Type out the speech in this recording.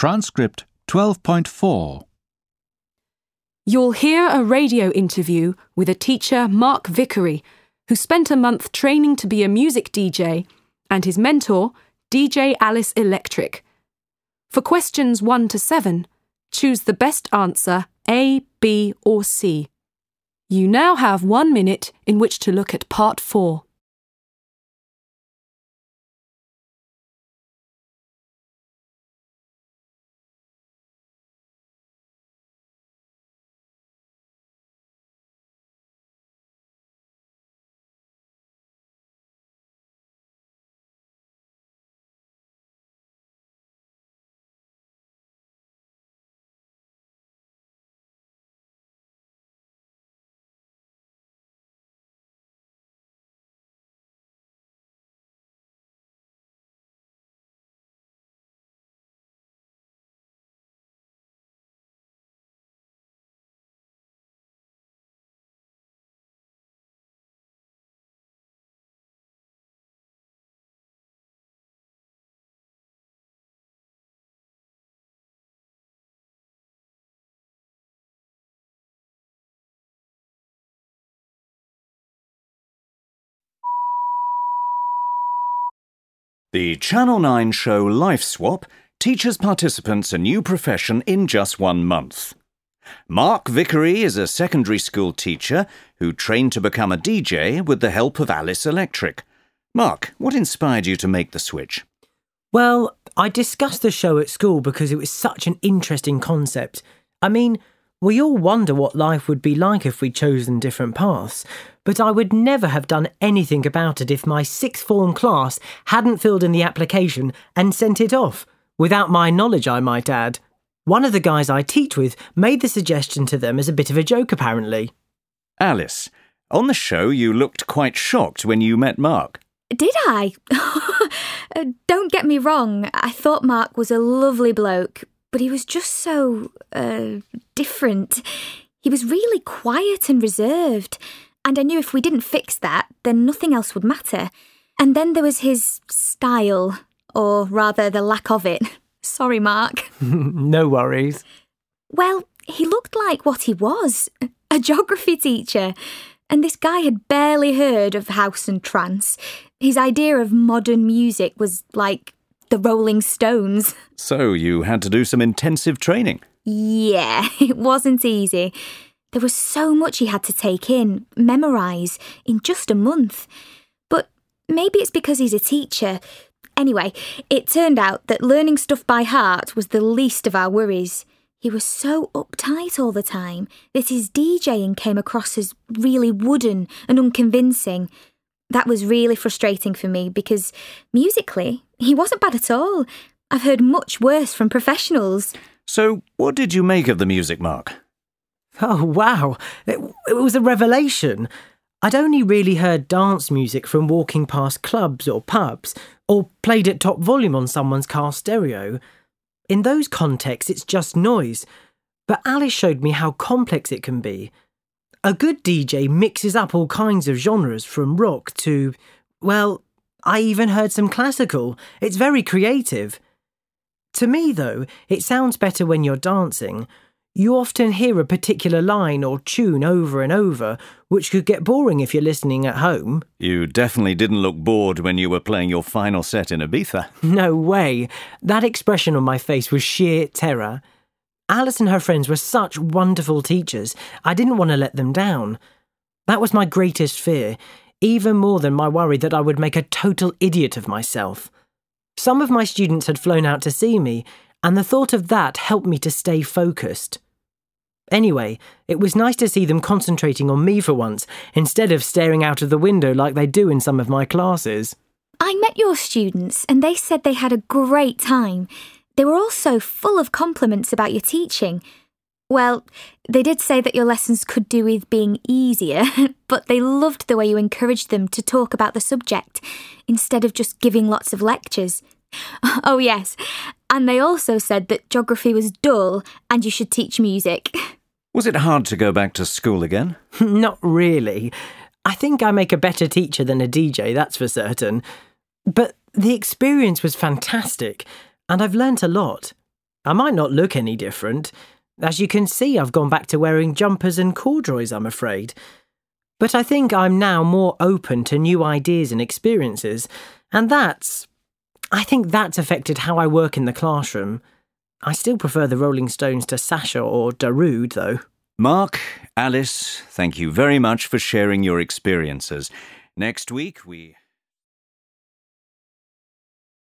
Transcript 12.4. You'll hear a radio interview with a teacher, Mark Vickery, who spent a month training to be a music DJ, and his mentor, DJ Alice Electric. For questions 1 to 7, choose the best answer A, B or C. You now have 1 minute in which to look at part 4. The Channel 9 show Life Swap teaches participants a new profession in just 1 month. Mark Vickery is a secondary school teacher who trained to become a DJ with the help of Alice Electric. Mark, what inspired you to make the switch? Well, I discussed the show at school because it was such an interesting concept. I mean, we all wonder what life would be like if we'd chosen different paths, but I would never have done anything about it if my sixth form class hadn't filled in the application and sent it off. Without my knowledge, I might add. One of the guys I teach with made the suggestion to them as a bit of a joke, apparently. Alice, on the show you looked quite shocked when you met Mark. Did I? Don't get me wrong, I thought Mark was a lovely bloke, but he was just so, different. He was really quiet and reserved, and I knew if we didn't fix that, then nothing else would matter. And then there was his style, or rather the lack of it. Sorry, Mark. No worries. Well, he looked like what he was, a geography teacher. And this guy had barely heard of house and trance. His idea of modern music was like the Rolling Stones. So you had to do some intensive training? Yeah, it wasn't easy. There was so much he had to take in, memorise, in just a month. But maybe it's because he's a teacher. Anyway, it turned out that learning stuff by heart was the least of our worries. He was so uptight all the time that his DJing came across as really wooden and unconvincing. That was really frustrating for me because musically, he wasn't bad at all. I've heard much worse from professionals. So what did you make of the music, Mark? Oh, wow. It was a revelation. I'd only really heard dance music from walking past clubs or pubs, or played at top volume on someone's car stereo. In those contexts, it's just noise. But Alice showed me how complex it can be. A good DJ mixes up all kinds of genres, from rock to, well, I even heard some classical. It's very creative. To me, though, it sounds better when you're dancing. You often hear a particular line or tune over and over, which could get boring if you're listening at home. You definitely didn't look bored when you were playing your final set in Ibiza. No way. That expression on my face was sheer terror. Alice and her friends were such wonderful teachers. I didn't want to let them down. That was my greatest fear, even more than my worry that I would make a total idiot of myself. Some of my students had flown out to see me, and the thought of that helped me to stay focused. Anyway, it was nice to see them concentrating on me for once, instead of staring out of the window like they do in some of my classes. I met your students, and they said they had a great time. They were also full of compliments about your teaching. Well, they did say that your lessons could do with being easier, but they loved the way you encouraged them to talk about the subject, instead of just giving lots of lectures. Oh yes, and they also said that geography was dull and you should teach music. Was it hard to go back to school again? Not really. I think I make a better teacher than a DJ, that's for certain. But the experience was fantastic, and I've learnt a lot. I might not look any different. As you can see, I've gone back to wearing jumpers and corduroys, I'm afraid. But I think I'm now more open to new ideas and experiences, and I think that's affected how I work in the classroom. I still prefer the Rolling Stones to Sasha or Darude, though. Mark, Alice, thank you very much for sharing your experiences. Next week we...